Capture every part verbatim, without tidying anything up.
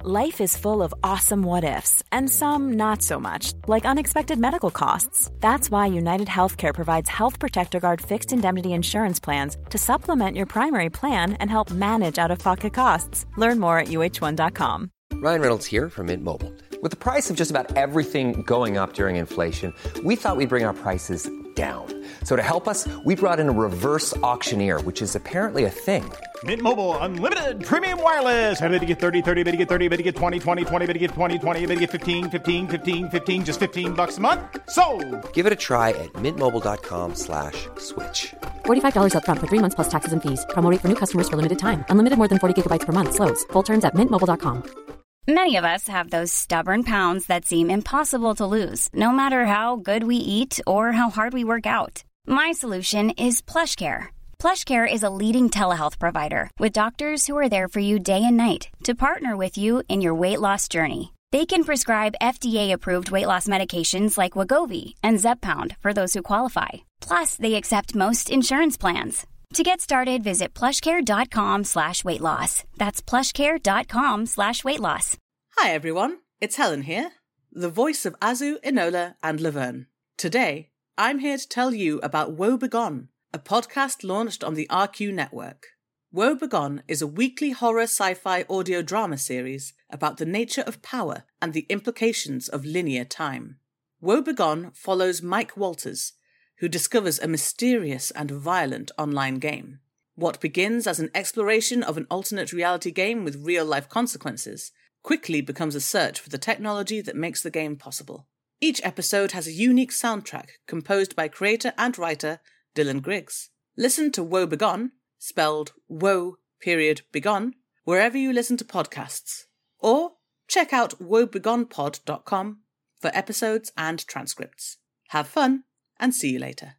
Life is full of awesome what-ifs, and some not so much, like unexpected medical costs. That's why United Healthcare provides Health Protector Guard fixed indemnity insurance plans to supplement your primary plan and help manage out-of-pocket costs. Learn more at U H one dot com. Ryan Reynolds here from Mint Mobile. With the price of just about everything going up during inflation, we thought we'd bring our prices down. So to help us, we brought in a reverse auctioneer, which is apparently a thing. Mint Mobile Unlimited Premium Wireless. How to get thirty, thirty, how to get thirty, how to get twenty, twenty, twenty, how to get twenty, twenty, how to get fifteen, fifteen, fifteen, fifteen, just fifteen bucks a month? Sold! Give it a try at mintmobile.com slash switch. forty-five dollars up front for three months plus taxes and fees. Promo rate for new customers for limited time. Unlimited more than forty gigabytes per month. Slows full terms at mint mobile dot com. Many of us have those stubborn pounds that seem impossible to lose, no matter how good we eat or how hard we work out. My solution is PlushCare. PlushCare is a leading telehealth provider with doctors who are there for you day and night to partner with you in your weight loss journey. They can prescribe F D A-approved weight loss medications like Wegovy and Zepbound for those who qualify. Plus, they accept most insurance plans. To get started, visit plushcare.com slash weight loss. That's plushcare.com slash weight loss. Hi everyone, it's Helen here, the voice of Azu, Enola and Laverne. Today, I'm here to tell you about Woe Begone, a podcast launched on the R Q network. Woe Begone is a weekly horror sci-fi audio drama series about the nature of power and the implications of linear time. Woe Begone follows Mike Walters, who discovers a mysterious and violent online game. What begins as an exploration of an alternate reality game with real-life consequences quickly becomes a search for the technology that makes the game possible. Each episode has a unique soundtrack composed by creator and writer Dylan Griggs. Listen to Woe Begone, spelled Woe period Begone, wherever you listen to podcasts. Or check out woe begone pod dot com for episodes and transcripts. Have fun! And see you later.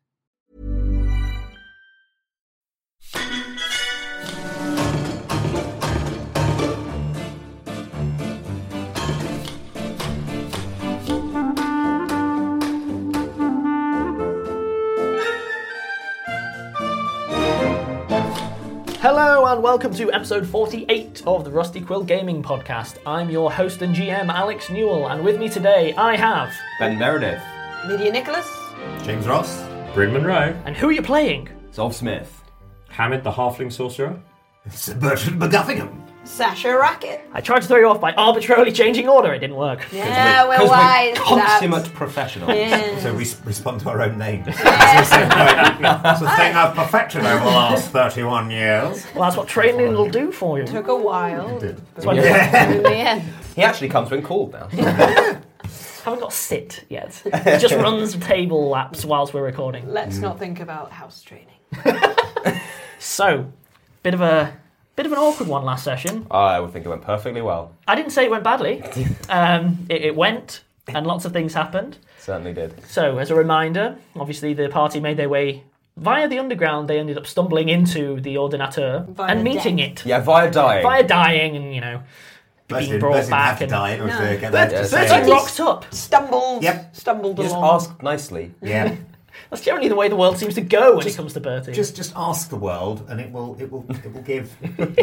Hello and welcome to episode forty-eight of the Rusty Quill Gaming Podcast. I'm your host and G M, Alex Newell, and with me today I have... Ben Meredith. Lydia Nicholas. James Ross. Bryn Monroe. And who are you playing? Zolf Smith. Hamid the Halfling Sorcerer. Sir Bertrand McGuffingham. Sasha Racket. I tried to throw you off by arbitrarily changing order, it didn't work. Yeah, we're, we're wise. We're consummate professionals. Yeah. So we respond to our own names. It's a thing I've perfected over the last thirty-one years. Well, that's what training will do for you. Took a while. That's why Yeah. In the end. He actually comes when called now. haven't got sit yet. He just runs table laps whilst we're recording. Let's mm. not think about house training. So, bit of a bit of an awkward one last session. I would think it went perfectly well. I didn't say it went badly. um, it, it went, and lots of things happened. Certainly did. So, as a reminder, obviously the party made their way via the underground. They ended up stumbling into the Ordinateur via and meeting death. it. Yeah, via dying. Via dying, and you know. Bless being him, brought back and die in order no. to get that to Bertie say. rocked up. Stumbled. Yep. Stumbled You just along. ask nicely. Yeah. That's generally the way the world seems to go when just, it comes to Bertie. Just, just ask the world, and it will, it will, it will give.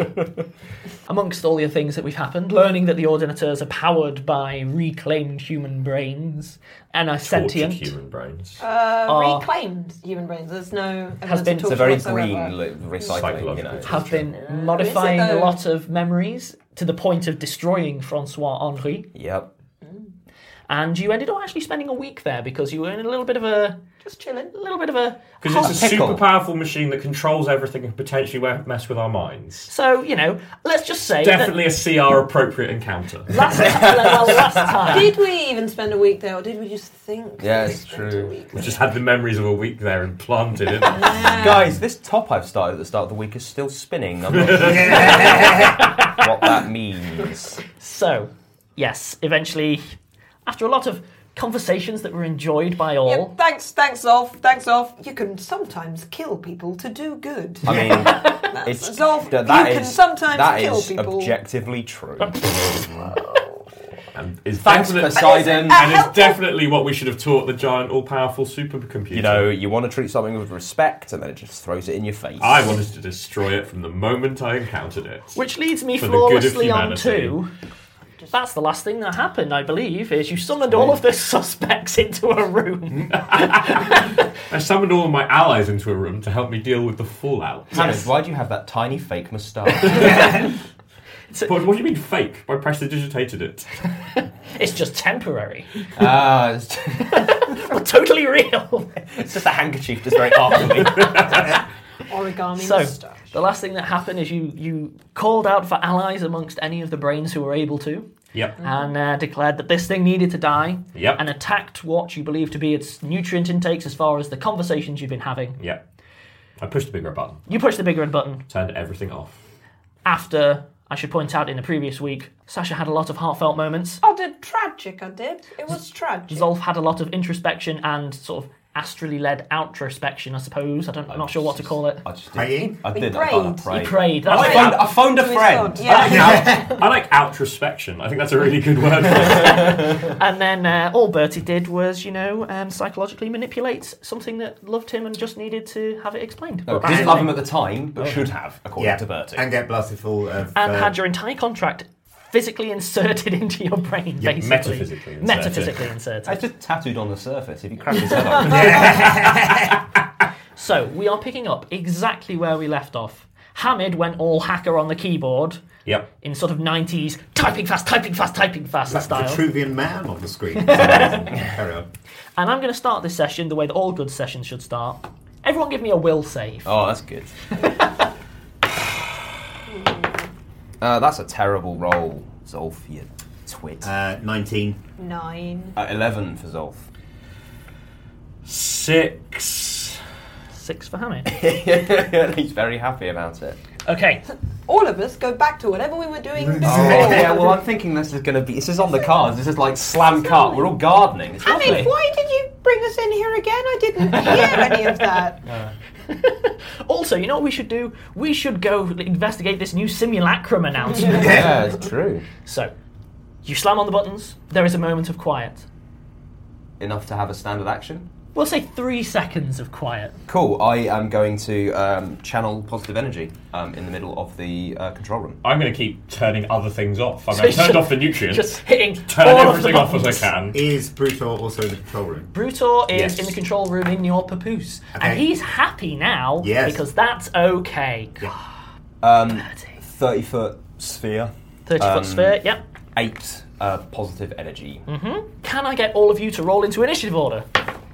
Amongst all the other things that we've happened, learning that the Ordinateurs are powered by reclaimed human brains and are sentient. human brains. Uh, are, reclaimed human brains. There's no. Has been. It's a very green li- recycling, you know. Have been modifying a lot of memories to the point of destroying Francois Henri. Yep. And you ended up actually spending a week there because you were in a little bit of a... Just chilling. A little bit of a... Because it's a pickle. super powerful machine that controls everything and potentially mess with our minds. So, you know, let's just say... Definitely a C R appropriate encounter. Last, well, last time... Did we even spend a week there, or did we just think? Yeah, it's true. We just had the memories of a week there implanted, didn't we? Yeah. Guys, this top I've started at the start of the week is still spinning. I'm not sure what that means. So, yes, eventually, after a lot of conversations that were enjoyed by all... Yeah, thanks, thanks, Zolf, thanks, Zolf. You can sometimes kill people to do good. I mean, it's, Zolf, that, that you is, can sometimes that kill is people. objectively true. And is Thanks, definite- Poseidon. And it's definitely what we should have taught the giant, all-powerful supercomputer. You know, you want to treat something with respect, and then it just throws it in your face. I wanted to destroy it from the moment I encountered it. Which leads me for the good of flawlessly on humanity. to... that's the last thing that happened, I believe, is you summoned all of the suspects into a room. I summoned all of my allies into a room to help me deal with the fallout. Hamid, Yes. why do you have that tiny fake moustache? What, what do you mean fake? I prestidigitated it. It's just temporary. Ah, it's, Well, totally real. it's just a handkerchief, just very awkwardly. Origami So, moustache. the last thing that happened is you, you called out for allies amongst any of the brains who were able to, Yep. and uh, declared that this thing needed to die, Yep. and attacked what you believe to be its nutrient intakes as far as the conversations you've been having. Yep. I pushed the big red button. You pushed the big red button. Turned everything off. After, I should point out, in the previous week, Sasha had a lot of heartfelt moments. I did tragic, I did. It was tragic. Zolf had a lot of introspection and sort of astrally led outrospection, I suppose. I don't, I'm not sure what to call it. I just Praying? I He did. I thought I prayed. He prayed. prayed. I That's like, it. found- I phoned a To his friend. God, yeah. I like outrospection. I think that's a really good word for it. And then uh, all Bertie did was, you know, um, psychologically manipulate something that loved him and just needed to have it explained. No, But didn't that's love fine. him at the time, but should have, according Yeah. to Bertie. And get blasted full of... And uh, had your entire contract physically inserted into your brain, Yeah, basically. metaphysically inserted. Metaphysically inserted. It's just tattooed on the surface. If you crack his head open. So, we are picking up exactly where we left off. Hamid went all hacker on the keyboard Yep. in sort of nineties typing fast, typing fast, typing fast That's the style. Vitruvian Man on the screen. Carry on. And I'm going to start this session the way that all good sessions should start. Everyone give me a will save. Oh, that's good. uh, that's a terrible roll, Zolf, you twit. Uh, nineteen. Nine. Uh, eleven for Zolf. Six. Six for Hamid. He's very happy about it. Okay. All of us go back to whatever we were doing before. Oh, yeah, well, I'm thinking this is going to be... This is on the cards. This is like slam cut. We're all gardening. It's I lovely. mean, why did you bring us in here again? I didn't hear any of that. Also, you know what we should do? We should go investigate this new simulacrum announcement. Yeah, it's true. So, you slam on the buttons, there is a moment of quiet. Enough to have a standard action? We'll say three seconds of quiet. Cool. I am going to um, channel positive energy um, in the middle of the uh, control room. I'm going to keep turning other things off. I've So turned just- off the nutrients. Just hitting turn all of the everything off as buttons. I can. Is Brutor also in the control room? Brutor is Yes. in the control room in your papoose. Okay. And he's happy now Yes. because that's okay. Um, thirty foot sphere. thirty Um, foot sphere, yep. Eight uh, positive energy. Mm-hmm. Can I get all of you to roll into initiative order?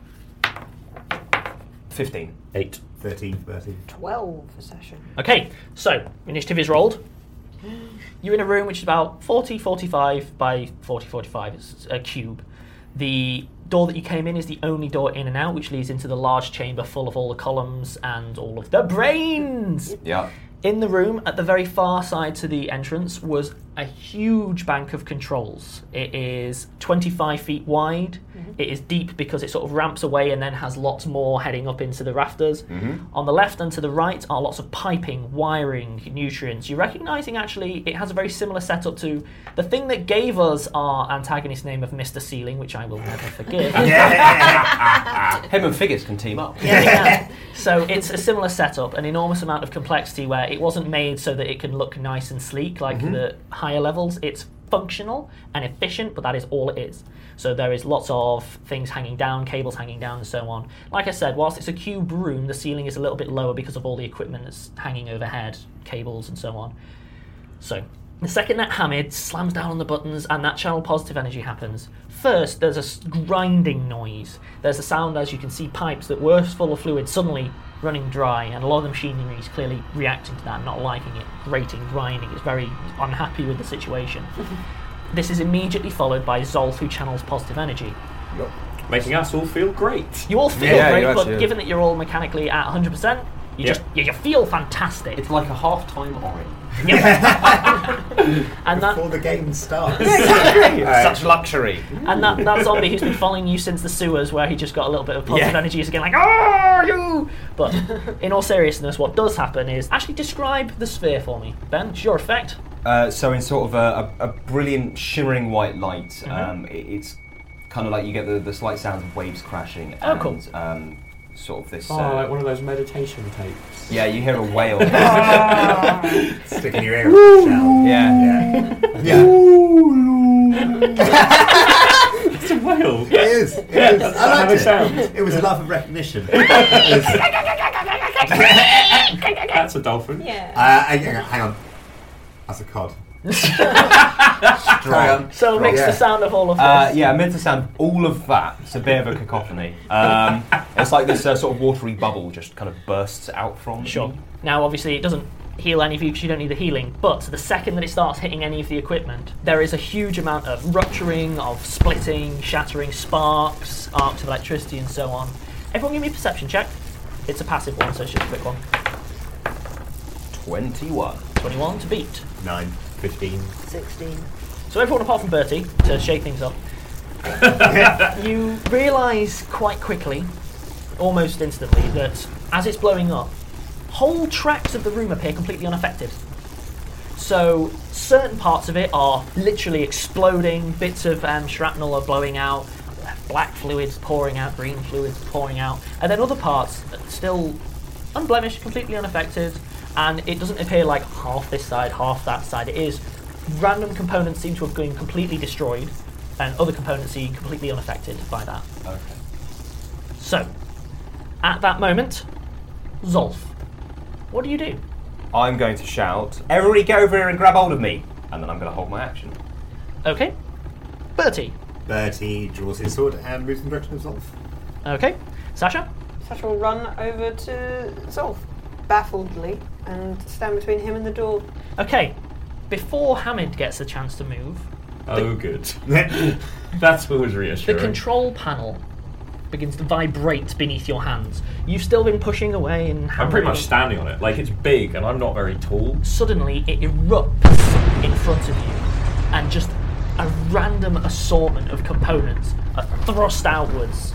Fifteen. Eight. thirteen, thirteen. Twelve a session. Okay, so initiative is rolled. You're in a room which is about forty, forty-five by forty, forty-five. It's a cube. The door that you came in is the only door in and out, which leads into the large chamber full of all the columns and all of the brains. Yeah. In the room, at the very far side to the entrance, was a huge bank of controls. It is twenty-five feet wide. Mm-hmm. It is deep because it sort of ramps away and then has lots more heading up into the rafters. Mm-hmm. On the left and to the right are lots of piping, wiring, nutrients. You're recognising actually it has a very similar setup to the thing that gave us our antagonist name of Mister Ceiling, which I will never forgive. Him and Figures can team up. Yeah, yeah. So it's a similar setup, an enormous amount of complexity where it wasn't made so that it can look nice and sleek like the higher levels. It's functional and efficient, but that is all it is. So there is lots of things hanging down, cables hanging down, and so on. Like I said, whilst it's a cube room, the ceiling is a little bit lower because of all the equipment that's hanging overhead, cables and so on. So the second that Hamid slams down on the buttons and that channel positive energy happens, first there's a s- grinding noise. There's a sound as you can see pipes that were full of fluid suddenly running dry, and a lot of the machinery is clearly reacting to that, not liking it, grating, grinding. It's very unhappy with the situation. This is immediately followed by Zolf, who channels positive energy. Making us all feel great. You all feel Yeah, great, you but actually- given that you're all mechanically at one hundred percent, you Yeah. just you, you feel fantastic. It's like a half-time orange. and that Before the game starts. Such luxury. And that, that zombie who's been following you since the sewers, where he just got a little bit of positive Yeah. energy, is again like, oh, you! But in all seriousness, what does happen is actually describe the sphere for me. Ben, it's your effect. Uh, so in sort of a, a, a brilliant shimmering white light, um, it, it's kind of like you get the, the slight sounds of waves crashing. Oh, and, cool. Um, sort of this. Oh, uh, like one of those meditation tapes. yeah, you hear a whale. Stick in your ear. Shell. yeah. Yeah. Yeah. It's a whale. It is. It is. I How liked they it. sound. It was a laugh of recognition. That's a dolphin. Yeah. Uh, hang hang on. That's a cod. Carry on. So mix Yeah. the sound of all of this. Uh, yeah, meant to sound all of that. It's a bit of a cacophony. Um, it's like this uh, sort of watery bubble just kind of bursts out from. Sure. me. Now, obviously, it doesn't heal any of you because you don't need the healing, but the second that it starts hitting any of the equipment, there is a huge amount of rupturing, of splitting, shattering, sparks, arcs of electricity, and so on. Everyone give me a perception check. It's a passive one, so it's just a quick one. Twenty-one. twenty-one to beat. Nine. Fifteen. sixteen. So everyone apart from Bertie, to shake things up, you realise quite quickly, almost instantly, that as it's blowing up, whole tracts of the room appear completely unaffected. So certain parts of it are literally exploding, bits of um, shrapnel are blowing out, black fluids pouring out, green fluids pouring out, and then other parts are still unblemished, completely unaffected, and it doesn't appear like half this side, half that side. It is random components seem to have been completely destroyed, and other components seem completely unaffected by that. Okay. So, at that moment, Zolf, what do you do? I'm going to shout, "Everybody get over here and grab hold of me!" And then I'm going to hold my action. Okay. Bertie. Bertie draws his sword and moves in the direction of Zolf. Okay. Sasha? Sasha will run over to Zolf, baffledly, and stand between him and the door. Okay. Before Hamid gets a chance to move, Oh, good. That's always the reassuring. control panel begins to vibrate beneath your hands. You've still been pushing away and I'm hammering. pretty much standing on it. Like, it's big and I'm not very tall. Suddenly, it erupts in front of you, and just a random assortment of components are thrust outwards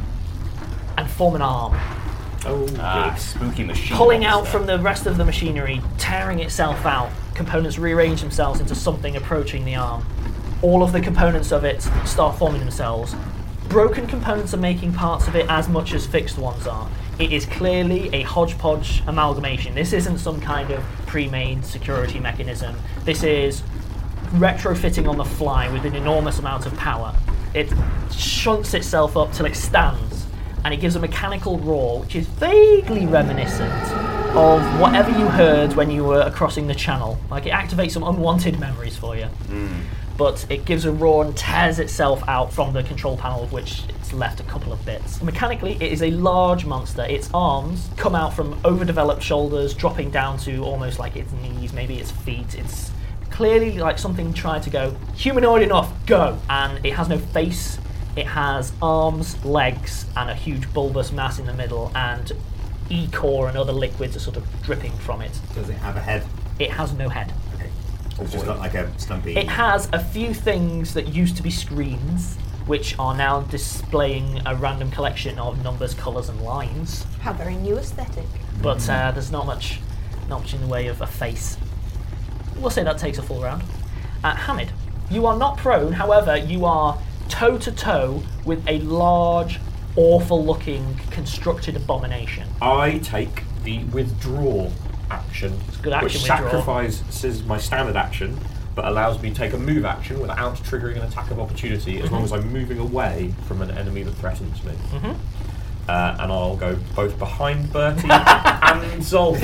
and form an arm, Oh, Ah, good. spooky machine. pulling out monster. from the rest of the machinery, tearing itself out. Components rearrange themselves into something approaching the arm. All of the components of it start forming themselves. Broken components are making parts of it as much as fixed ones are. It is clearly a hodgepodge amalgamation. This isn't some kind of pre-made security mechanism. This is retrofitting on the fly with an enormous amount of power. It shunts itself up till it stands, and it gives a mechanical roar which is vaguely reminiscent of whatever you heard when you were crossing the channel. Like, it activates some unwanted memories for you. But it gives a roar and tears itself out from the control panel, of which it's left a couple of bits. Mechanically, it is a large monster. Its arms come out from overdeveloped shoulders, dropping down to almost like its knees, maybe its feet. It's clearly like something tried to go, humanoid enough, go! And it has no face. It has arms, legs, and a huge bulbous mass in the middle, and E-core and other liquids are sort of dripping from it. Does it have a head? It has no head. Okay. It's just got like a stumpy. It has a few things that used to be screens, which are now displaying a random collection of numbers, colours, and lines. How very new aesthetic. But uh, there's not much, not much in the way of a face. We'll say that takes a full round. Uh, Hamid, you are not prone. However, you are toe to toe with a large, awful-looking constructed abomination. I take the withdraw action, It's a good action, which withdraw. sacrifices my standard action, but allows me to take a move action without triggering an attack of opportunity, as long as I'm moving away from an enemy that threatens me. Mhm. Uh, and I'll go both behind Bertie and Zolf,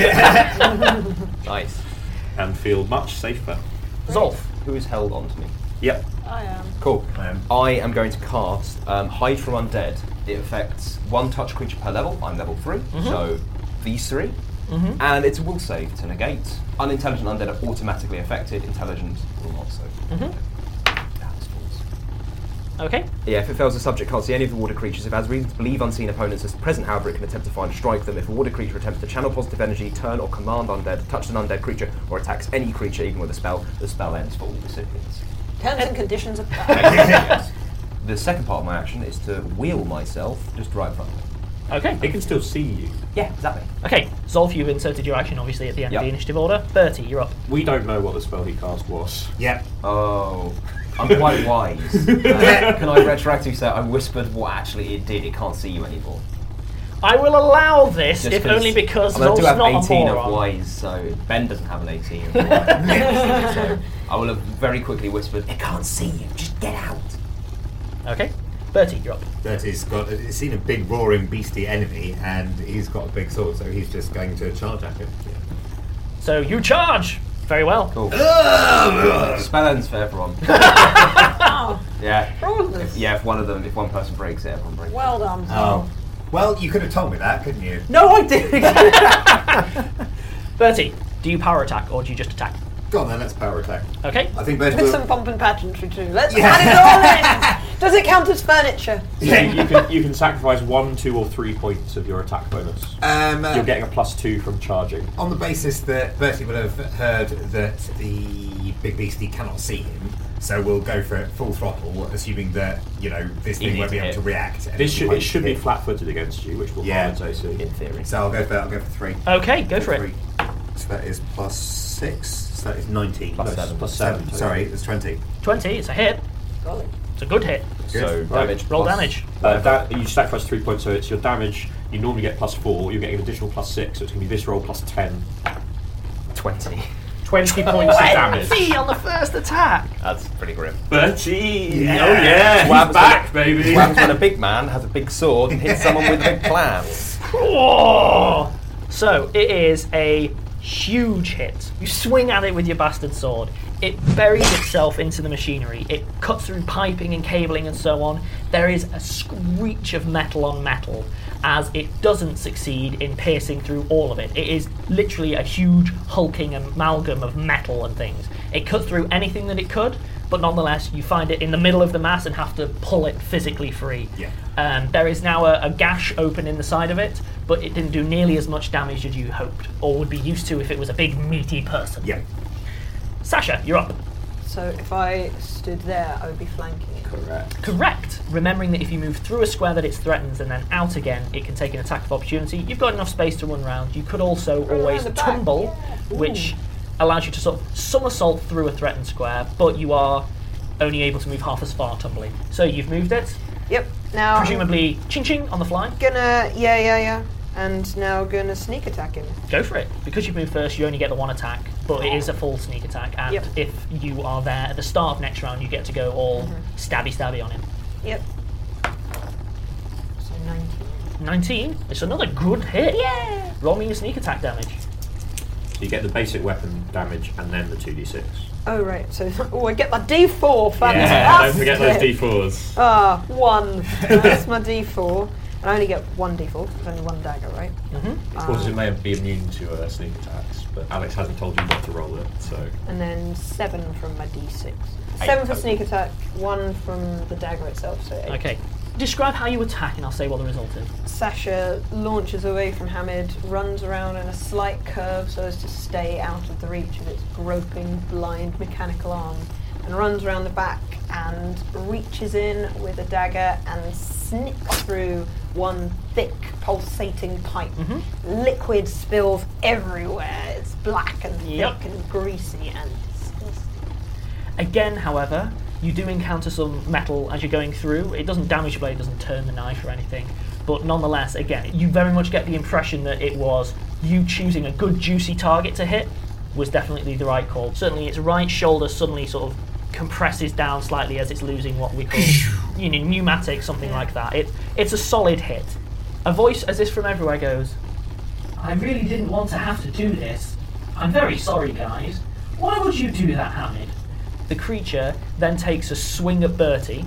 Nice. and feel much safer. Zolf. Who is held onto me? Yep. I am. Cool. I am. I am going to cast um, Hide from Undead. It affects one touch creature per level. I'm level three, so these three. Mhm. And it's a will save to negate. Unintelligent undead are automatically affected. Intelligent will not so. Mhm. Ah, this falls. Okay. Yeah, if it fails, the subject can't see any of the water creatures. If it has reason to believe unseen opponents as present, however, it can attempt to find or strike them. If a water creature attempts to channel positive energy, turn or command undead, touch an undead creature, or attacks any creature, even with a spell, the spell ends for all recipients. Terms and conditions apply. Yes. The second part of my action is to wheel myself just right in front of me. Okay. It can still see you. Yeah, exactly. Okay, Zolf, you've inserted your action, obviously, at the end Yep. of the initiative order. Bertie, you're up. We don't know what the spell he cast was. Yep. Oh, I'm quite wise. Uh, can I retroactively say I whispered what actually it did? It can't see you anymore. I will allow this, Just if only because I mean, I Zolf's do have not a eighteen moron. of wise, so Ben doesn't have an eighteen of wise. So I will have very quickly whispered, "They can't see you. Just get out." Okay. Bertie, you're up. Bertie's got he's seen a big roaring beastie enemy, and he's got a big sword, so he's just going to charge at him. Yeah. So you charge. Very well. Cool. Spell ends for everyone. Yeah. If, yeah. If one of them, if one person breaks it, everyone breaks it. Well done. Oh. Well, you could have told me that, couldn't you? No, I didn't. Bertie, do you power attack or do you just attack? Go on then, let's power attack. Okay. I think Bertie With will... some pomp and pageantry too. Let's Yeah. add it all in. Does it count as furniture? So you can you can sacrifice one, two, or three points of your attack bonus. Um, uh, You're getting a plus two from charging. On the basis that Bertie would have heard that the big beastie cannot see him, so we'll go for it full throttle, assuming that, you know, this You thing need won't to be able hit. to react. and This it'll should hope it should to be hit. flat-footed against you, which will Yeah. balance A C. In theory. So I'll go for I'll go for three. Okay, go for it. Three. So that is plus six. So that is nineteen. Plus No, seven. Plus seven. Sorry, it's twenty. twenty, it's a hit. Golly. It's a good hit. So damage. Roll plus- damage. Uh, da- you sacrifice three points, so it's your damage. You normally get plus four. You're getting an additional plus six, so it's going to be this roll plus ten. Twenty. Twenty points of damage. twenty on the first attack. That's pretty grim. Bertie! Yeah. Oh yeah, What he's happens back, when- baby. What happens when a big man has a big sword and hits someone with big plans? Oh! So it is a huge hit. You swing at it with your bastard sword. It buries itself into the machinery. It cuts through piping and cabling and so on. There is a screech of metal on metal as it doesn't succeed in piercing through all of it. It is literally a huge hulking amalgam of metal and things. It cuts through anything that it could, but nonetheless you find it in the middle of the mass and have to pull it physically free. Yeah. Um, there is now a, a gash open in the side of it, but it didn't do nearly as much damage as you hoped, or would be used to if it was a big meaty person. Yeah. Sasha, you're up. So if I stood there, I would be flanking it. Correct. Correct. Remembering that if you move through a square that it threatens and then out again, it can take an attack of opportunity. You've got enough space to run around. You could also Run always around the back, tumble, yeah. which allows you to sort of somersault through a threatened square, but you are only able to move half as far tumbling. So you've moved it, Yep. Now presumably ching ching on the fly. I'm gonna yeah yeah yeah, and now gonna sneak attack him. Go for it. Because you've moved first, you only get the one attack, but it is a full sneak attack, and Yep. if you are there at the start of next round, you get to go all stabby stabby on him. Yep. So nineteen. nineteen. It's another good hit. Yeah. Roll me your sneak attack damage. So you get the basic weapon damage and then the two d six. Oh right. So oh, I get my D four. Yeah, Fantastic. don't forget those d fours. Ah, one. That's my D four. And I only get one D four. There's only one dagger, right? Mm-hmm. Of course, it may be immune to uh, sneak attacks, but Alex hasn't told you not to roll it, so. And then seven from my D six. Eight Seven for total. sneak attack, one from the dagger itself, so eight. Okay. Describe how you attack, and I'll say what the result is. Sasha launches away from Hamid, runs around in a slight curve so as to stay out of the reach of its groping, blind mechanical arm, and runs around the back and reaches in with a dagger and snips through one thick, pulsating pipe. Mm-hmm. Liquid spills everywhere. It's black and thick Yep. and greasy and disgusting. Again, however, you do encounter some metal as you're going through. It doesn't damage your blade, it doesn't turn the knife or anything. But nonetheless, again, you very much get the impression that it was you choosing a good, juicy target to hit was definitely the right call. Certainly its right shoulder suddenly sort of compresses down slightly as it's losing what we call you know, pneumatic, something like that. It, it's a solid hit. A voice as if from everywhere goes, I really didn't want to have to do this. I'm very sorry, guys. Why would you do that, Hamid? The creature then takes a swing at Bertie.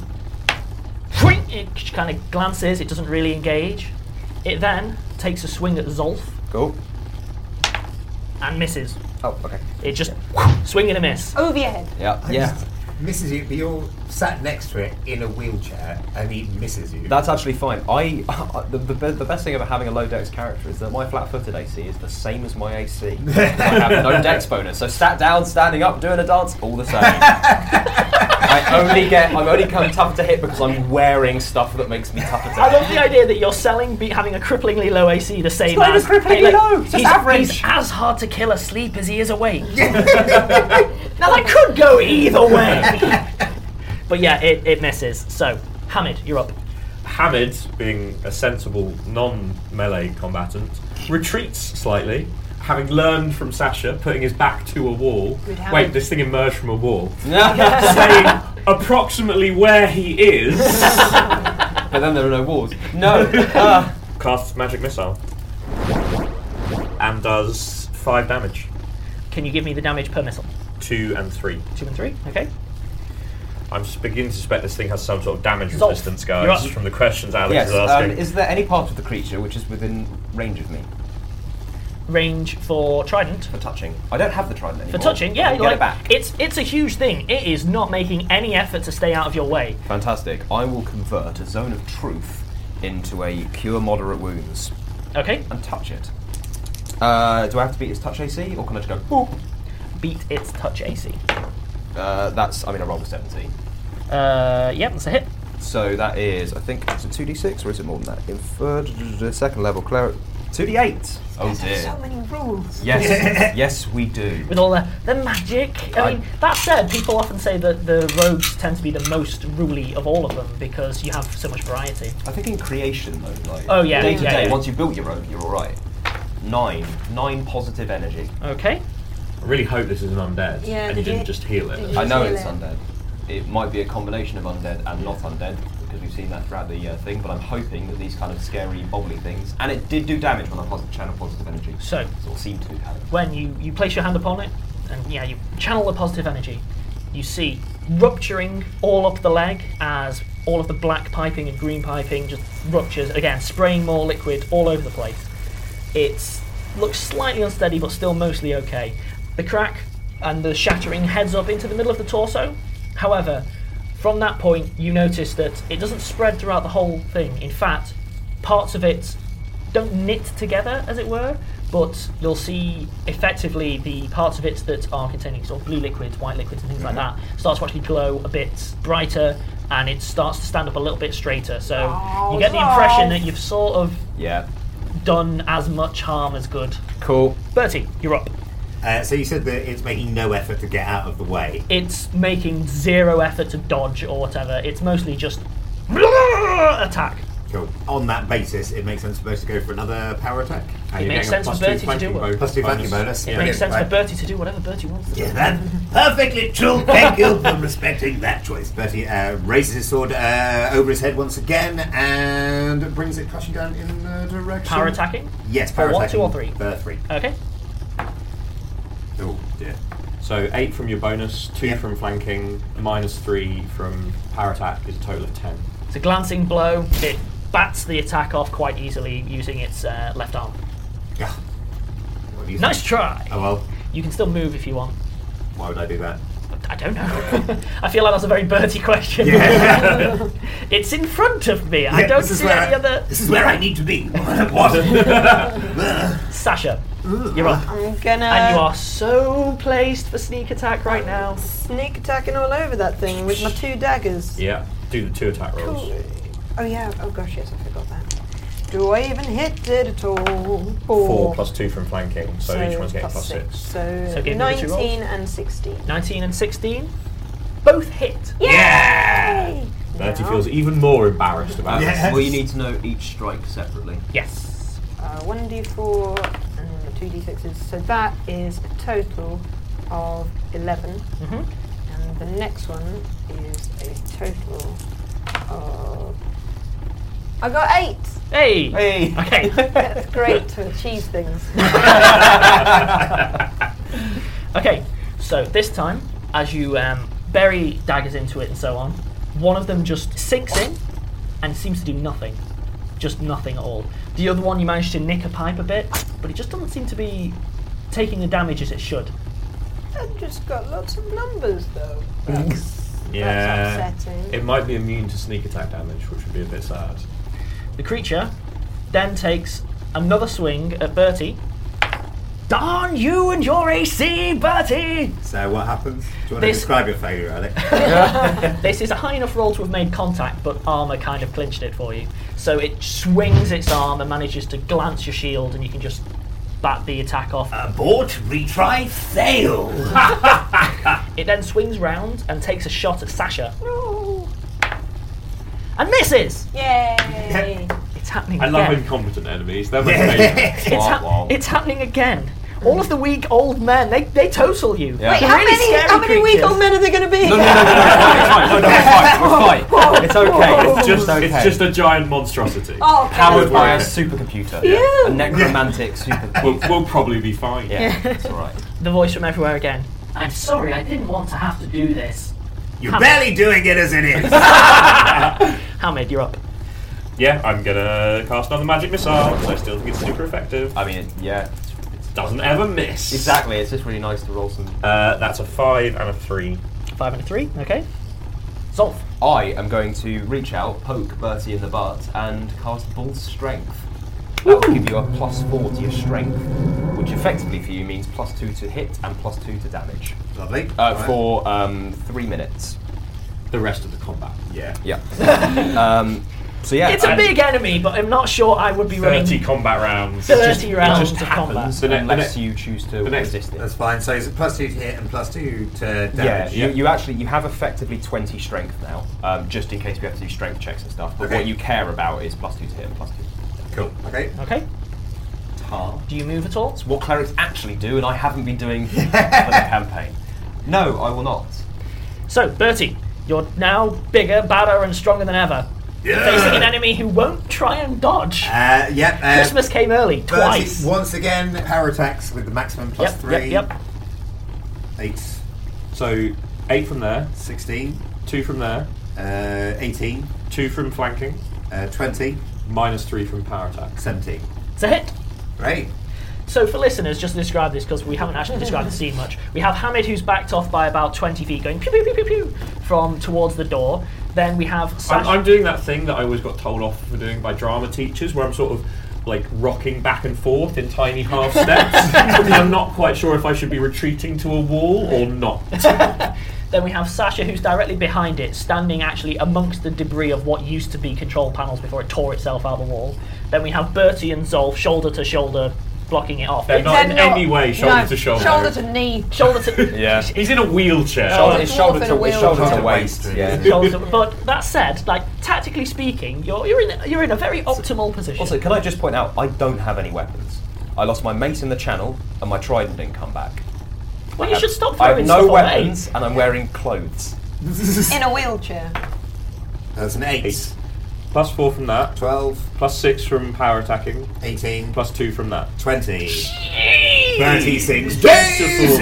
It kind of glances, it doesn't really engage. It then takes a swing at Zolf Cool. and misses. Oh, okay. It just swing and a miss. Over your head. Yeah. I Yeah. just- misses you, but you're sat next to it in a wheelchair, and he misses you. That's actually fine. I the, the, the best thing about having a low dex character is that my flat-footed A C is the same as my A C. I have no dex bonus, so sat down, standing up, doing a dance, all the same. I only get I'm only come tough to hit because I'm wearing stuff that makes me tougher to I hit. love the idea that you're selling be having a cripplingly low A C the same It's not as even cripplingly low, it's just he's, average. he's as hard to kill asleep as he is awake. Now that could go either way. But yeah, it, it misses. So, Hamid, you're up. Hamid, being a sensible non-melee combatant, retreats slightly, having learned from Sasha, putting his back to a wall. Wait, this thing emerged from a wall. Saying approximately where he is. But then there are no walls. No. Uh. Casts magic missile. And does five damage. Can you give me the damage per missile? Two and three. Two and three, okay. I'm just beginning to suspect this thing has some sort of damage Zolf, resistance, guys, from the questions Alex yes, is asking. Um, is there any part of the creature which is within range of me? Range for trident? For touching. I don't have the trident anymore. For touching, yeah. Get like, it back. It's, it's a huge thing. It is not making any effort to stay out of your way. Fantastic. I will convert a zone of truth into a cure moderate wounds. Okay. And touch it. Uh, do I have to beat its touch A C, or can I just go boop? Beat its touch A C. Uh, that's, I mean, I rolled a seventeen. Uh, yeah, that's a hit. So that is, I think, is it two d six or is it more than that? In third, second level, cleric, two d eight. Oh dear. So many rules. Yes, yes, we do. With all the, the magic. I, I mean, that said, people often say that the rogues tend to be the most ruly of all of them because you have so much variety. I think in creation, though, like oh yeah, day to yeah, day, yeah. once you've built your own, you're all right. Nine, nine positive energy. Okay. I really hope this is an undead, Yeah, and you did didn't you- just heal it. did you I know heal it's it? undead. It might be a combination of undead and not undead, because we've seen that throughout the uh, thing, but I'm hoping that these kind of scary, bobbly things, and it did do damage when I positive channel positive energy. So, or seemed to do damage. When you, you place your hand upon it, and yeah, you channel the positive energy, you see rupturing all up the leg as all of the black piping and green piping just ruptures, again, spraying more liquid all over the place. It looks slightly unsteady, but still mostly okay. The crack and the shattering heads up into the middle of the torso. However, from that point, you notice that it doesn't spread throughout the whole thing. In fact, parts of it don't knit together, as it were, but you'll see effectively the parts of it that are containing sort of blue liquids, white liquids, and things like that start to actually glow a bit brighter, and it starts to stand up a little bit straighter. So Oh, you get the no. impression that you've sort of Yeah. done as much harm as good. Cool. Bertie, you're up. Uh, so you said that it's making no effort to get out of the way. It's making zero effort to dodge or whatever. It's mostly just attack. Cool. On that basis, it makes sense for Bertie to go for another power attack. It You're makes getting a sense for plus two Bertie to flanking do it. bonus. Plus two flanking bonus. It Yeah. makes sense Right. for Bertie to do whatever Bertie wants to do. Yeah, that perfectly true. Thank you for respecting that choice. Bertie uh, raises his sword uh, over his head once again and brings it crashing down in the direction. Power attacking? Yes, For power one, attacking. two, or three? Uh, three. Okay. Oh dear. So eight from your bonus, two Yep. from flanking, minus three from power attack is a total of ten. It's a glancing blow. It bats the attack off quite easily using its uh, left arm. Yeah. What do you Nice think? try. Oh well. You can still move if you want. Why would I do that? I don't know. I feel like that's a very Bertie question. Yeah. It's in front of me. I Yeah, don't this is see where any I- other. This is where I need to be. What? Sasha, you're up. I'm gonna And you are so placed for sneak attack right now. sneak attacking all over that thing with my two daggers. Yeah. Do the two attack rolls. Cool. Oh yeah. Oh gosh, yes, I forgot that. Do I even hit it at all? Four. Four plus two from flanking, so, each one's getting plus six. So, So give me the two rolls. nineteen and sixteen. nineteen and sixteen, both hit. Yay! Bertie Now, feels even more embarrassed about Yeah. this. Well, you need to know each strike separately. Yes. uh, one d four and then the two d sixes. So that is a total of eleven. Mhm. And the next one is a total of. I got eight! Hey. Hey. Okay. That's great to achieve things. Okay. So this time, as you um, bury daggers into it and so on, one of them just sinks in and seems to do nothing. Just nothing at all. The other one, you manage to nick a pipe a bit, but it just doesn't seem to be taking the damage as it should. I've just got lots of numbers though. That's, Yeah. that's upsetting. It might be immune to sneak attack damage, which would be a bit sad. The creature then takes another swing at Bertie. Darn you and your A C, Bertie! So what happens? Do you want to This- describe your failure, Alec? This is a high enough roll to have made contact, but armour kind of clinched it for you. So it swings its arm and manages to glance your shield, and you can just bat the attack off. Abort, retry, fail. It then swings round and takes a shot at Sasha. No. And misses! Yay! It's happening I again. love incompetent enemies. They're my favourite. It's, Wow, hap- wow. it's happening again. All of the weak old men, they, they total you. Yeah. Wait, They're how really many, scary how many weak creatures. old men are there going to be? No, no, no, no, no, it's fine, no, no, it's fine, it's fine. It's okay. It's just, okay. it's just a giant monstrosity. Oh, okay, Powered that's by a fine. supercomputer. Yeah. A necromantic supercomputer. We'll, we'll probably be fine. Yeah, it's alright. The voice from everywhere again. I'm sorry, I didn't want to have to do this. You're Hamid. barely doing it as it is. Hamid, you're up. Yeah, I'm gonna cast another magic missile, because I still think it's super effective. I mean, yeah. Doesn't ever miss. Exactly, it's just really nice to roll some... Uh, that's a five and a three. Five and a three, okay. Zolf. I am going to reach out, poke Bertie in the butt, and cast Bull's Strength. That will give you a plus four to your strength, which effectively for you means plus two to hit and plus two to damage. Lovely. Uh, Right. For um, three minutes. The rest of the combat. Yeah. Yeah. um, so yeah. It's a and- big enemy, but I'm not sure I would be thirty running combat rounds. thirty It rounds just of happens. combat. The ne- the unless ne- you choose to the next- resist it. That's fine. So is it plus two to hit and plus two to Yeah, damage? you, you actually you have effectively twenty strength now, um, just in case we have to do strength checks and stuff. But Okay. what you care about is plus two to hit and plus two. Cool. Okay. Okay. Tar. Do you move at all? It's what clerics actually do, and I haven't been doing for the campaign. No, I will not. So, Bertie, you're now bigger, badder, and stronger than ever. You're facing an enemy who won't try and dodge. Uh, yep. Uh, Christmas came early, Bertie, twice. Once again, power attacks with the maximum plus Yep, three. yep, yep. Eight. So, eight from there, Sixteen. two from there, Uh, eighteen. two from flanking, Uh, twenty. minus three from power attack. Seventeen. It's a hit. Great. So for listeners, just to describe this, because we haven't actually described the scene much, we have Hamid who's backed off by about twenty feet, going pew pew pew pew pew from towards the door. Then we have I'm, Sasha. I'm doing that thing that I always got told off for doing by drama teachers, where I'm sort of like rocking back and forth in tiny half steps. Because I'm not quite sure if I should be retreating to a wall or not. Then we have Sasha, who's directly behind it, standing actually amongst the debris of what used to be control panels before it tore itself out of the wall. Then we have Bertie and Zolf, shoulder to shoulder, blocking it off. They're not in They're not- any way shoulder no, to shoulder. Shoulder to knee. Shoulder to Yeah. He's in a wheelchair. Shoulder, Oh, it's dwarf shoulder in a to, it's wheel. shoulder to Shoulder waist. to Yeah. waist. shoulder. But that said, like tactically speaking, you're you're in you're in a very optimal position. Also, can I just point out, I don't have any weapons. I lost my mace in the channel, and my trident didn't come back. well, you should stop I throwing have no stuff away. weapons, and I'm wearing clothes. In a wheelchair. That's an eight. Eight. Plus four from that, Twelve. plus six from power attacking, Eighteen. plus two from that. Twenty. Bertie sings Daisy,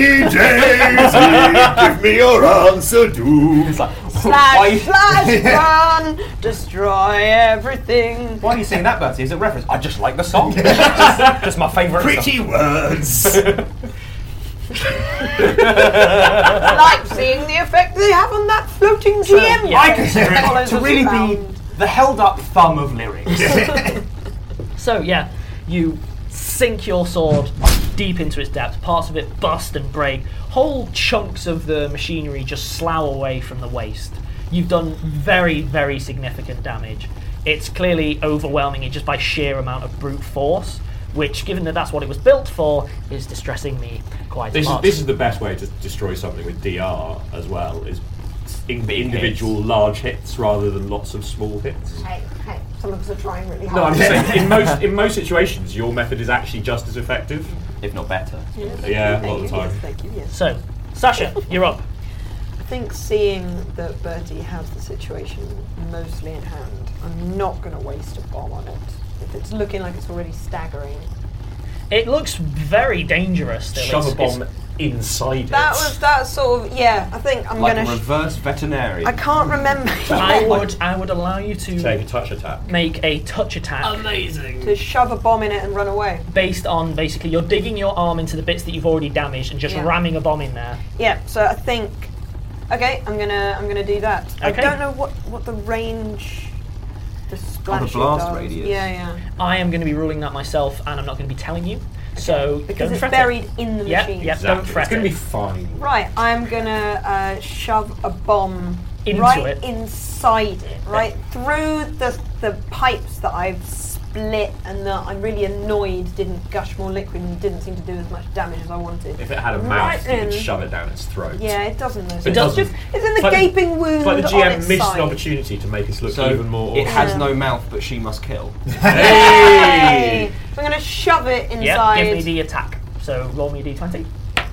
Daisy, give me your answer, do. It's like, Slash, why, slash, run, destroy everything. why are you saying that, Bertie? Is it reference? I just like the song. just, just my favourite Pretty words. Like seeing the effect they have on that floating G M. yeah. I consider it Follows to us really around. be the held-up thumb of lyrics. So yeah, you sink your sword deep into its depth. Parts of it bust and break. Whole chunks of the machinery just slough away from the waist. You've done very, very significant damage. It's clearly overwhelming it just by sheer amount of brute force, which, given that that's what it was built for, is distressing me quite This a is, lot. this is the best way to destroy something with D R as well, is in, Big individual hits. large hits rather than lots of small hits. Hey, hey, some of us are trying really hard. No, I'm just saying, in most in most situations, your method is actually just as effective. If not better. Yeah, a Thank lot of the you, time. yes, thank you, yes. So, Sasha, you're up. I think seeing that Bertie has the situation mostly in hand, I'm not going to waste a bomb on it. If it's looking like it's already staggering. It looks very dangerous still. Shove a It's- bomb it's- inside That it. was that sort of, yeah, I think I'm Like going a to... Sh- reverse veterinarian. I can't remember. I would I would allow you to Take a touch attack. make a touch attack to shove a bomb in it and run away. based on basically you're digging your arm into the bits that you've already damaged and just Yeah. ramming a bomb in there. Yeah, so I think... Okay, I'm gonna I'm gonna do that. I Okay. don't know what, what the range... The splash blast does. radius. Yeah, yeah. I am going to be ruling that myself, and I'm not going to be telling you. So Because don't it's fret buried it. in the Yep, machine. yep, Exactly. don't fret It's going to it. be fine. Right, I'm gonna uh, shove a bomb Into right it. inside it, right through the the pipes that I've split and that I'm really annoyed didn't gush more liquid and didn't seem to do as much damage as I wanted. If it had a Right mouth, you in. could shove it down its throat. Yeah, it doesn't though. It So doesn't. It's, just, it's in the It's like the- gaping wound It's like the G on M its missed side. an opportunity to make us look So even more it awesome. has Yeah. no mouth, but she must kill. Hey! So I'm gonna shove it Yep, inside. give me the attack. So roll me a d twenty.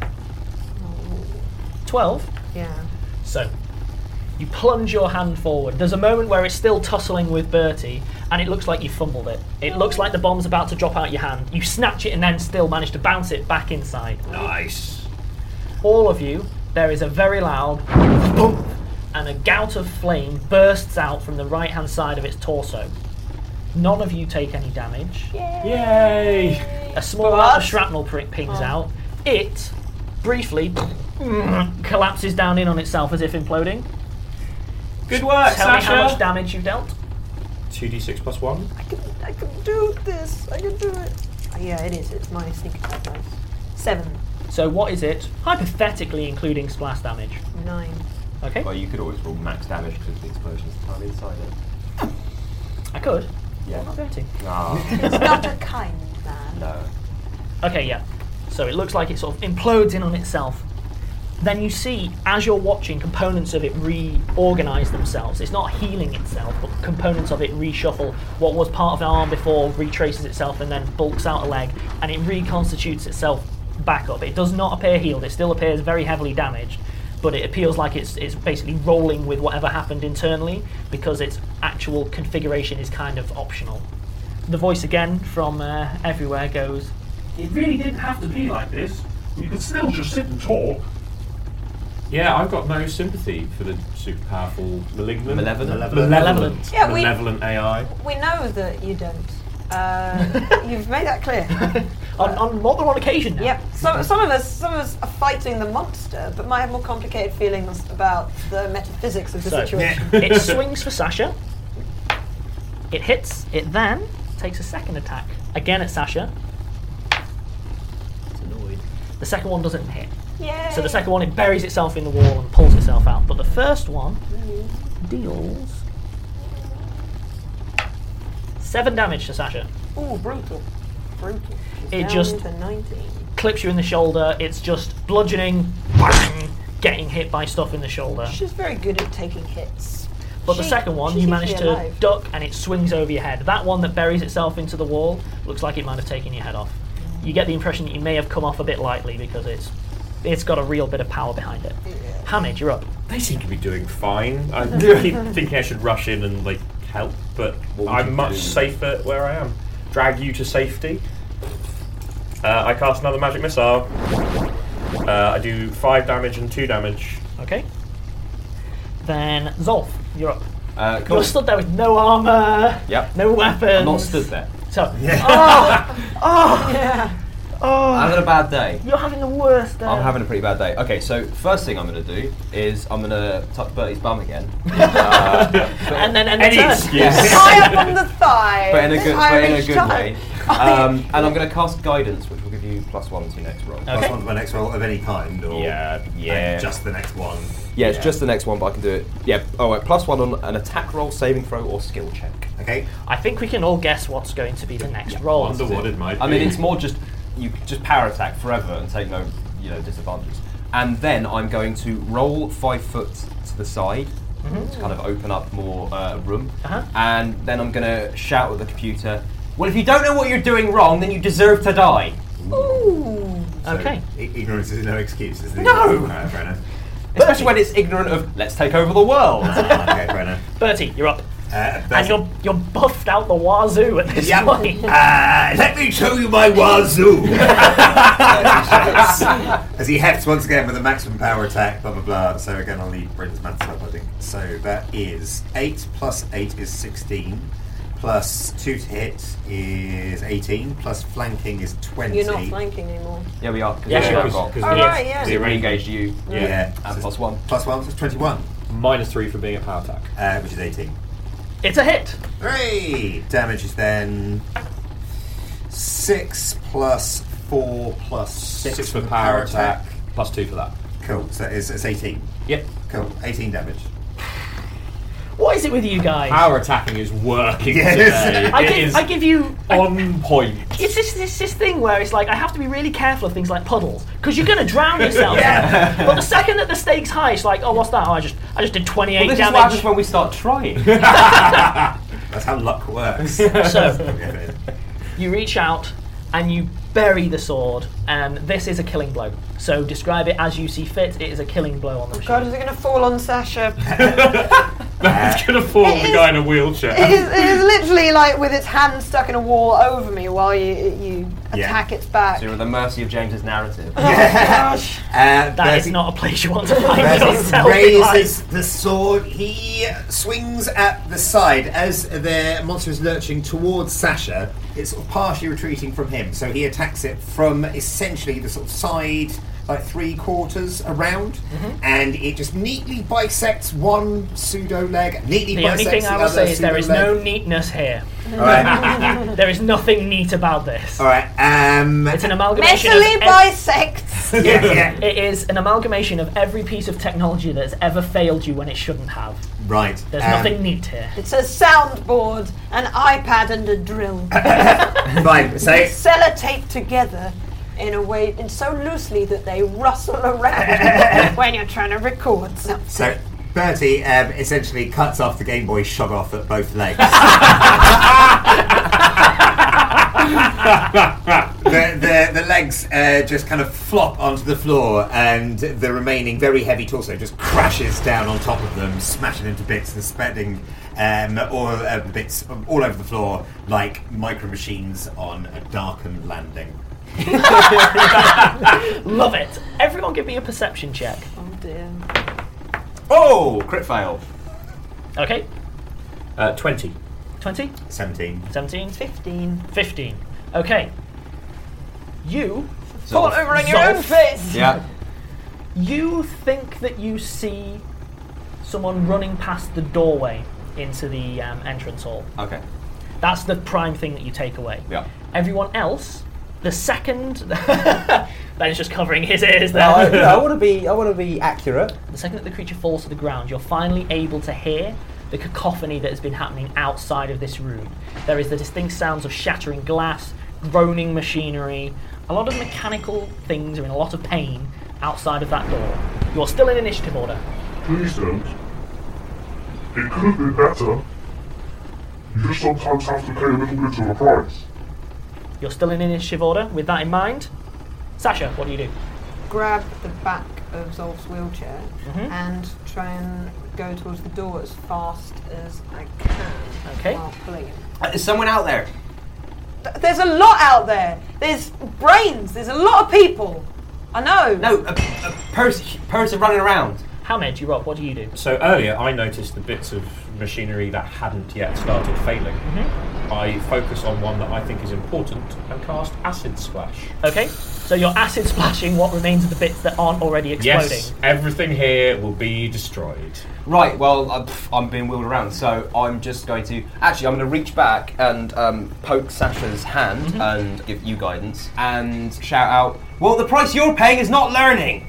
twelve. Yeah. So you plunge your hand forward. There's a moment where it's still tussling with Bertie, and it looks like you fumbled it. It looks like the bomb's about to drop out your hand. You snatch it and then still manage to bounce it back inside. Nice. All of you, there is a very loud boom, and a gout of flame bursts out from the right-hand side of its torso. None of you take any damage. Yay! A small amount of shrapnel prick pings Oh. out. It briefly collapses down in on itself as if imploding. Good work, Tell Sasha. me how much damage you've dealt. two d six plus one. I can, I can do this. I can do it. Oh, yeah, it is. It's my sneak attack dice. Seven. So what is it, hypothetically including splash damage? Nine. Okay, Well, you could always roll max damage because the explosion's entirely inside it. I could. Yeah. I'm not going to. Ah, It's not a kind man. no. Okay, yeah. So it looks like it sort of implodes in on itself. Then you see, as you're watching, components of it reorganize themselves. It's not healing itself, but components of it reshuffle. What was part of an arm before retraces itself and then bulks out a leg, and it reconstitutes itself back up. It does not appear healed. It still appears very heavily damaged, but it appears like it's it's basically rolling with whatever happened internally because its actual configuration is kind of optional. The voice again from uh, everywhere goes, It really didn't have to be like this. You could still just sit and talk. Yeah, I've got no sympathy for the super powerful malignant, Malevolent. malevolent, Malevolent. Yeah, we- malevolent A I. We know that you don't. Uh, you've made that clear. on, on more than one occasion now. Yep. Some, some of us, some of us are fighting the monster, but might have more complicated feelings about the metaphysics of the So, situation. it swings for Sasha. It hits. It then takes a second attack. Again at Sasha. It's annoyed. The second one doesn't hit. Yay! So the second one, it buries itself in the wall and pulls itself out. But the first one deals seven damage to Sasha. Ooh, brutal. Brutal. She's It down just- to nineteen. Clips you in the shoulder. It's just bludgeoning, bang, getting hit by stuff in the shoulder. She's very good at taking hits. But the She- second one, she's you manage usually to alive. duck and it swings over your head. That one that buries itself into the wall looks like it might have taken your head off. You get the impression that you may have come off a bit lightly because it's it's got a real bit of power behind it. Hamid, you're up. They seem to be doing fine. I keep thinking I should rush in and like help, but What would I'm you much do? safer where I am. Drag you to safety. Uh, I cast another magic missile. Uh, I do five damage and two damage. Okay. Then Zolf, you're up. Uh, cool. You're stood there with no armor, Yep. no weapons. I'm not stood there. So, oh, oh, Yeah. oh, I'm having a bad day. you're having the worst day. I'm having a pretty bad day. Okay, so first thing I'm going to do is I'm going to touch Bertie's bum again. Uh, and then end Any the turn. excuse. High up on the thigh. but in a good, but in a Irish good time. way. Um, and I'm going to cast Guidance, which will give you plus one to your next roll. Plus one to my next roll of any kind, or Yeah, yeah. and just the next one. Yeah, it's just the next one, but I can do it. Yeah, oh, wait, plus one on an attack roll, saving throw, or skill check. Okay. I think we can all guess what's going to be the next roll. Wonder what it might I be. mean, it's more just you just power attack forever and take no, you know, disadvantages. And then I'm going to roll five foot to the side to kind of open up more uh, room. Uh-huh. And then I'm going to shout at the computer. Well, if you don't know what you're doing wrong, then you deserve to die. Ooh. So, Okay. i- ignorance is no excuse. Is the No! Uh, fair enough. Especially when it's ignorant of let's take over the world. Uh, okay, fair enough. Bertie, you're up. Uh, And Bertie- you're you're buffed out the wazoo at this Yep. point. Uh, let me show you my wazoo. As he hefts once again with a maximum power attack, blah blah blah. So again, I'll leave Brendan's maths up, I think. So that is eight plus eight is sixteen, plus two to hit is eighteen, plus flanking is twenty. You're not flanking anymore. Yeah, we are. 'cause Yes, we you have are. got- Because Oh, the- right, yeah. So the it re-engaged you. Yeah. And So plus one. Plus one, so it's twenty-one, minus three for being a power attack. uh, which is eighteen. It's a hit. Three! Damage is then six plus four plus six, Six for power attack, plus two for that. Cool, so it's, it's eighteen. Yep. Cool, eighteen damage. What is it with you guys? Power attacking is working Yes. today. I It give, is I give you. I, on point. it's this, this this thing where it's like I have to be really careful of things like puddles because you're gonna drown yourself. But the second that the stakes high, it's like, oh, what's that? Oh, I just I just did twenty-eight Well, this is what damage. happens when we start trying. That's how luck works. So Yeah. you reach out and you bury the sword, and this is a killing blow. So describe it as you see fit. It is a killing blow on the Oh machine. God, is it going to fall on Sasha? It's going to fall on the guy in a wheelchair. It is, it is literally like with its hand stuck in a wall over me while you you Yeah. attack its back. So you're at the mercy of James's narrative. Oh gosh. Uh, That is Bertie- not a place you want to find Bertie yourself in life. raises the sword. He swings at the side as the monster is lurching towards Sasha. It's sort of partially retreating from him, so he attacks it from essentially the sort of side, like three quarters around, and it just neatly bisects one pseudo leg. Neatly The only bisects thing I the will other say is there is pseudo no leg. neatness here. All right. There is nothing neat about this. All right. Um, It's an amalgamation Messily of ev- bisects. yeah, yeah. It is an amalgamation of every piece of technology that has ever failed you when it shouldn't have. Right. There's um, nothing neat here. It's a soundboard, an iPad, and a drill. Fine. So Sellotape together in a way, and so loosely that they rustle around when you're trying to record something. So, Bertie um, essentially cuts off the Game Boy shog off at both legs. the, the, the legs uh, just kind of flop onto the floor, and the remaining very heavy torso just crashes down on top of them, smashing them to bits and spreading um, all uh, the bits all over the floor like micro machines on a darkened landing. Love it. Everyone give me a perception check. Oh dear. Oh, crit fail. Okay. Uh, twenty. twenty? seventeen. seventeen? Fifteen. fifteen. Okay. You... Fall over in your own Zolf. face. Yeah. You think that you see someone running past the doorway into the um, entrance hall. Okay. That's the prime thing that you take away. Yeah. Everyone else, the second... that is just covering his ears there. No, I, no, I want to be. I want to be accurate. The second that the creature falls to the ground, you're finally able to hear the cacophony that has been happening outside of this room. There is the distinct sounds of shattering glass, groaning machinery. A lot of mechanical things are in a lot of pain outside of that door. You're still in initiative order. Please don't. It could have been better. You just sometimes have to pay a little bit of a price. You're still in initiative order. With that in mind, Sasha, what do you do? Grab the back of Zolf's wheelchair Mhm. and try and go towards the door as fast as I can. Okay. While pulling him. Uh, There's someone out there. Th- There's a lot out there. There's brains. There's a lot of people. I know. No, a, a person, person running around. Hamid, you rock. What do you do? So earlier I noticed the bits of machinery that hadn't yet started failing. Mm-hmm. I focus on one that I think is important and cast Acid Splash. Okay, so you're acid splashing what remains of the bits that aren't already exploding. Yes, everything here will be destroyed. Right, well, I'm, I'm being wheeled around, so I'm just going to... Actually, I'm going to reach back and um, poke Sasha's hand Mm-hmm. and give you guidance and shout out, well, the price you're paying is not learning!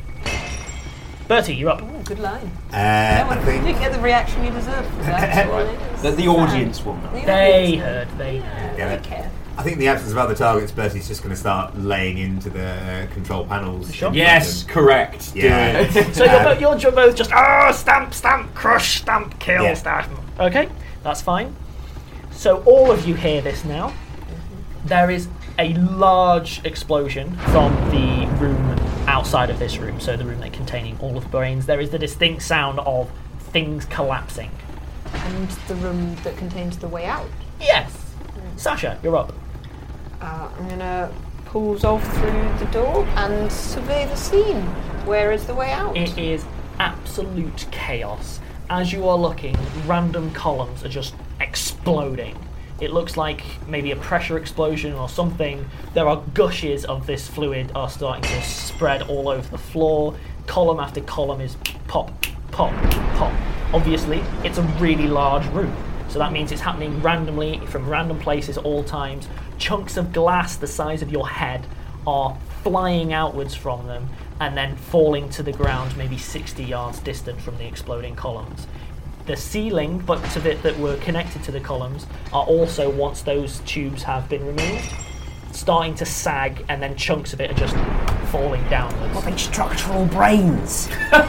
Bertie, you're up. Oh, good line. Uh, No, I you think didn't get the reaction you deserved for that. Right. The, the audience will know. The They audience. heard, they heard. Yeah. They care. I think in the absence of other targets, Bertie's just going to start laying into the control panels. Sure. Yes, correct. Yeah. Do it. So you're, Um, bo- you're both just, ah, stamp, stamp, crush, stamp, kill, Yeah. stamp. Okay, that's fine. So all of you hear this now. There is a large explosion from the room outside of this room, so the room that containing all of the brains. There is the distinct sound of things collapsing. And the room that contains the way out. Yes. Sasha, you're up. Uh, I'm gonna pull Zolf through the door and survey the scene. Where is the way out? It is absolute chaos. As you are looking, random columns are just exploding. It looks like maybe a pressure explosion or something. There are gushes of this fluid are starting to spread all over the floor. Column after column is pop, pop, pop. Obviously, it's a really large room. So that means it's happening randomly from random places at all times. Chunks of glass the size of your head are flying outwards from them and then falling to the ground maybe sixty yards distant from the exploding columns. The ceiling bits of it that were connected to the columns are also, once those tubes have been removed, starting to sag, and then chunks of it are just falling downwards. What structural brains?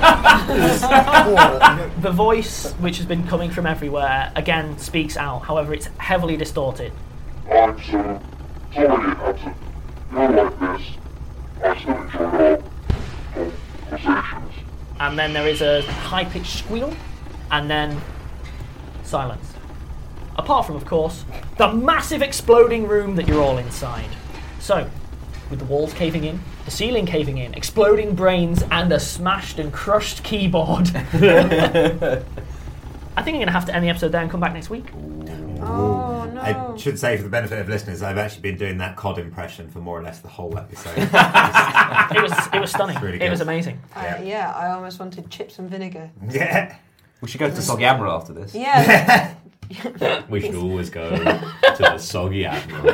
The voice, which has been coming from everywhere, again speaks out. However, it's heavily distorted. I'm so sorry it had to you're like this, I still enjoy our conversations. And then there is a high-pitched squeal, and then silence. Apart from, of course, the massive exploding room that you're all inside. So, with the walls caving in, the ceiling caving in, exploding brains, and a smashed and crushed keyboard. I think I'm going to have to end the episode there and come back next week. Oh, no. I should say, for the benefit of listeners, I've actually been doing that C O D impression for more or less the whole episode. It was it was stunning. Really it good. was amazing. Uh, yeah. yeah, I almost wanted chips and vinegar. Yeah. We should go to Soggy Admiral after this. Yeah. We should always go to the Soggy Admiral.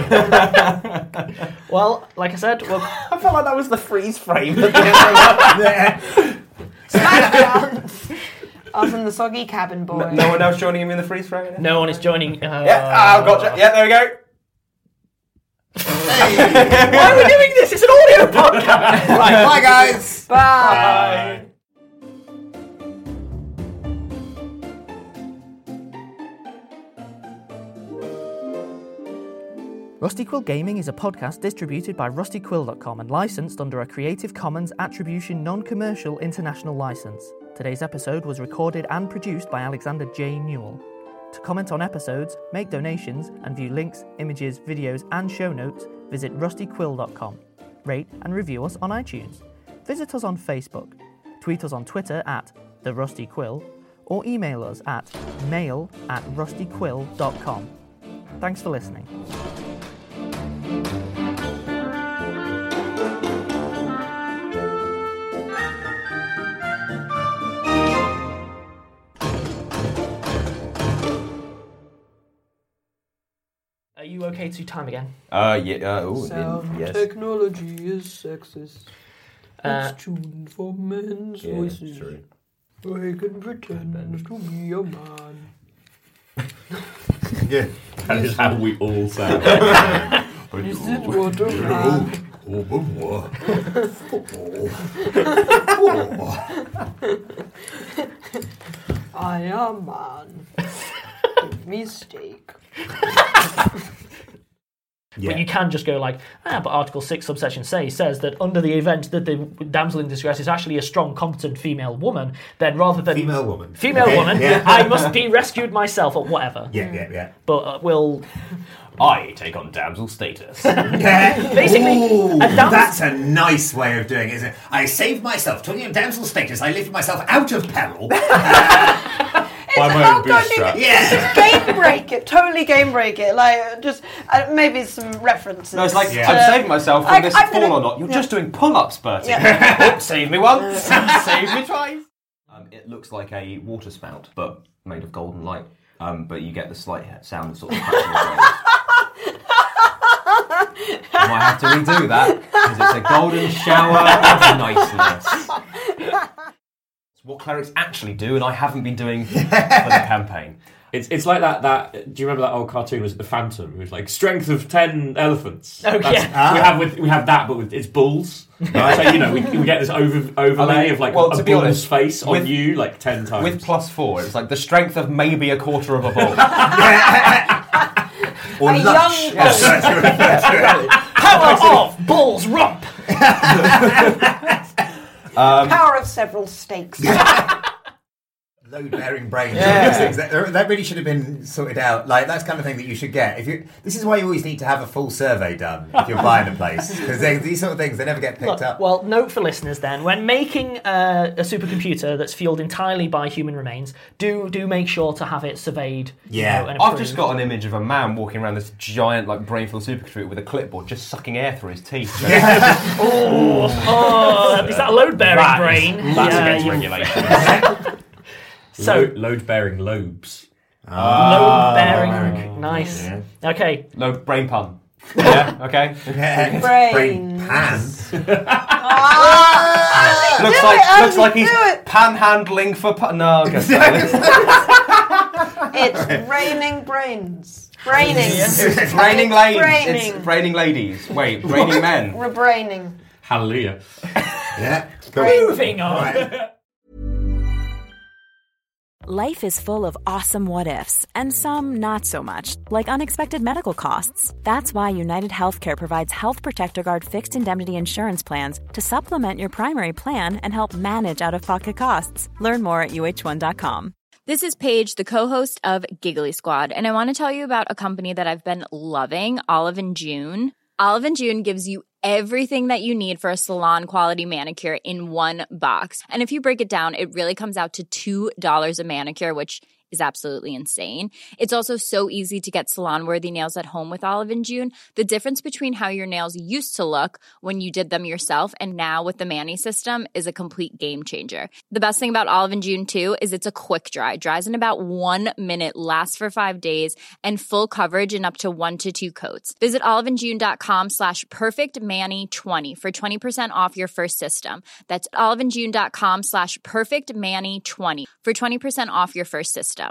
Well, like I said, we'll... I felt like that was the freeze frame. Smash dance! I was in the soggy cabin, boy. No, no one else joining him in the freeze frame? No one is joining. Uh... Yeah, oh, gotcha. Yeah, there we go. Hey. Why are we doing this? It's an audio podcast. Right, bye, guys. Bye. Bye. Rusty Quill Gaming is a podcast distributed by rusty quill dot com and licensed under a Creative Commons Attribution Non-Commercial International License. Today's episode was recorded and produced by Alexander J. Newell. To comment on episodes, make donations, and view links, images, videos, and show notes, visit rusty quill dot com. Rate and review us on iTunes. Visit us on Facebook. Tweet us on Twitter at The Rusty Quill, or email us at mail at rusty quill dot com. Thanks for listening. Are you okay to time again? Uh, yeah. Uh, ooh, Some yes. technology is sexist. Uh, it's tuned for men's yeah, voices. true. I can pretend to be a man. Yeah. That is how we all sound. This is what a man. I am man. Give me steak. Yeah. But you can just go like, ah, but Article six, subsection C says that under the event that the damsel in distress is actually a strong, competent female woman, then rather than... Female woman. Female Okay, woman, yeah. I must be rescued myself, or whatever. Yeah, yeah, yeah. But uh, we'll... I take on damsel status. Yeah. Basically, Ooh, a dams- that's a nice way of doing it, isn't it? I saved myself. Talking of damsel status, I lifted myself out of peril. By my how own don't you- bootstrap. Yeah. Game break it, totally game break it. Like just uh, maybe some references. No, it's like, Yeah. I'm saving myself from I- this I'm fall gonna- or not. You're yeah. just doing pull-ups, Bertie. Yeah. Oops, save me once, save me twice. Um, it looks like a water spout, but made of golden light. Um, but you get the slight sound of sort of crashing waves. I might have to redo that, because it's a golden shower of niceness. It's what clerics actually do, and I haven't been doing for the campaign. It's it's like that, that. Do you remember that old cartoon? Was it The Phantom? It was like strength of ten elephants. Oh, That's- yeah. We have with we have that, but with, it's bulls. So you know we, we get this over overlay I mean, of like well, a to be bull's honest, face on with- you like ten times. With plus four, it's like the strength of maybe a quarter of a bull. Or A lush. young Yes, that's what I refer to it. Power of Bull's Rump! Power of several steaks. Load-bearing brains. Yeah. Those things, that, that really should have been sorted out. Like that's the kind of thing that you should get. If you, this is why you always need to have a full survey done if you're buying a place, because these sort of things they never get picked Look, up. well, note for listeners then, when making uh, a supercomputer that's fueled entirely by human remains, do do make sure to have it surveyed. you Yeah. know, and I've approved. just got an image of a man walking around this giant, like, brain-filled supercomputer with a clipboard, just sucking air through his teeth. Oh, oh, is that a load-bearing That is- brain? That's Yeah, against you- regulations. So, Lo- load-bearing lobes. load-bearing, nice. Yeah. Okay, No, brain pun. Yeah, okay. Yeah. Brains. Brain pan. Ah! looks Do like it, looks Andy, like he's do it. panhandling for pu- no. Okay, It's raining brains. Braining. it's raining ladies. Braining. It's raining ladies. Wait, raining men. Rebraining. Hallelujah. Yeah. moving on. Right. life is full of awesome what ifs, and some not so much, like unexpected medical costs. That's why United Healthcare provides Health Protector Guard fixed indemnity insurance plans to supplement your primary plan and help manage out-of-pocket costs. Learn more at U H one dot com. This is Paige, the co-host of Giggly Squad, and I want to tell you about a company that I've been loving, Olive and June. Olive and June gives you everything that you need for a salon-quality manicure in one box. And if you break it down, it really comes out to two dollars a manicure, which is absolutely insane. It's also so easy to get salon-worthy nails at home with Olive and June. The difference between how your nails used to look when you did them yourself and now with the Mani system is a complete game changer. The best thing about Olive and June, too, is it's a quick dry. Dries in about one minute, lasts for five days, and full coverage in up to one to two coats. Visit oliveandjune.com slash perfectmani20 for twenty percent off your first system. That's oliveandjune.com slash perfectmani20 for twenty percent off your first system.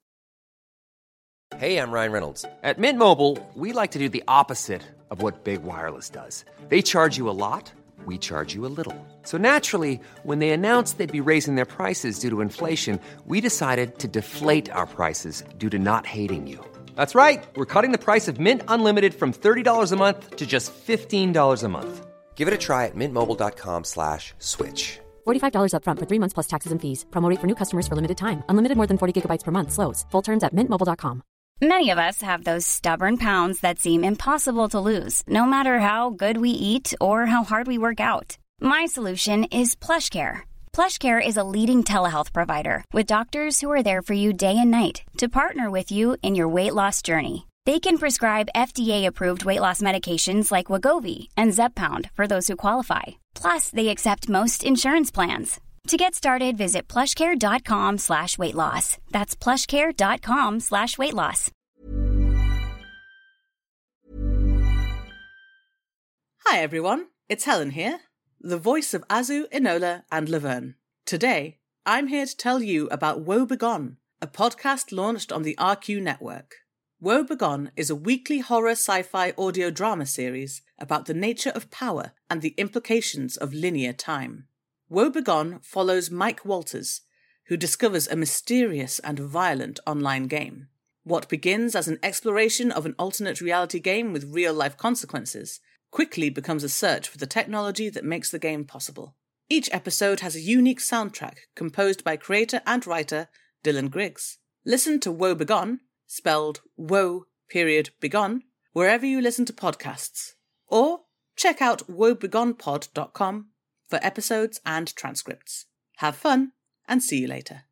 Hey, I'm Ryan Reynolds. At Mint Mobile, we like to do the opposite of what Big Wireless does. They charge you a lot, we charge you a little. So naturally, when they announced they'd be raising their prices due to inflation, we decided to deflate our prices due to not hating you. That's right. We're cutting the price of Mint Unlimited from thirty dollars a month to just fifteen dollars a month. Give it a try at mintmobile.com slash switch. forty-five dollars up front for three months plus taxes and fees. Promo rate for new customers for limited time. Unlimited more than forty gigabytes per month. Slows full terms at mint mobile dot com. Many of us have those stubborn pounds that seem impossible to lose, no matter how good we eat or how hard we work out. My solution is PlushCare. PlushCare is a leading telehealth provider with doctors who are there for you day and night to partner with you in your weight loss journey. They can prescribe F D A-approved weight loss medications like Wegovy and Zepbound for those who qualify. Plus, they accept most insurance plans. To get started, visit plushcare.com slash weight loss. That's plushcare.com slash weight loss. Hi everyone, it's Helen here, the voice of Azu, Enola and Laverne. Today, I'm here to tell you about Woe Begone, a podcast launched on the R Q network. Woe Begone is a weekly horror sci-fi audio drama series about the nature of power and the implications of linear time. Woe Begone follows Mike Walters, who discovers a mysterious and violent online game. What begins as an exploration of an alternate reality game with real-life consequences quickly becomes a search for the technology that makes the game possible. Each episode has a unique soundtrack composed by creator and writer Dylan Griggs. Listen to Woe Begone, spelled woe period begone, wherever you listen to podcasts. Or check out woe begone pod dot com for episodes and transcripts. Have fun, and see you later.